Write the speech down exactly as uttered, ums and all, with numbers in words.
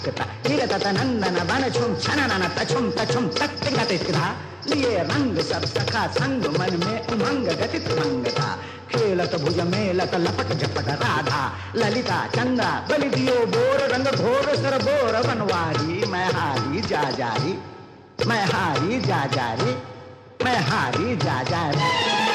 ताकता निरतत नंदन बन छुम छननन तछुम तछुम तक गतिधा लिए रंग सब सखा संग मन में उमंग गति तुरंगता खेलत भुज मेलत लपट झपट राधा ललिता चंदा बलि दियो बोर रंग घोर सर बोर बनवारी मैं हारी जा जारी मैं हारी जा जारी मैं हारी जा जारी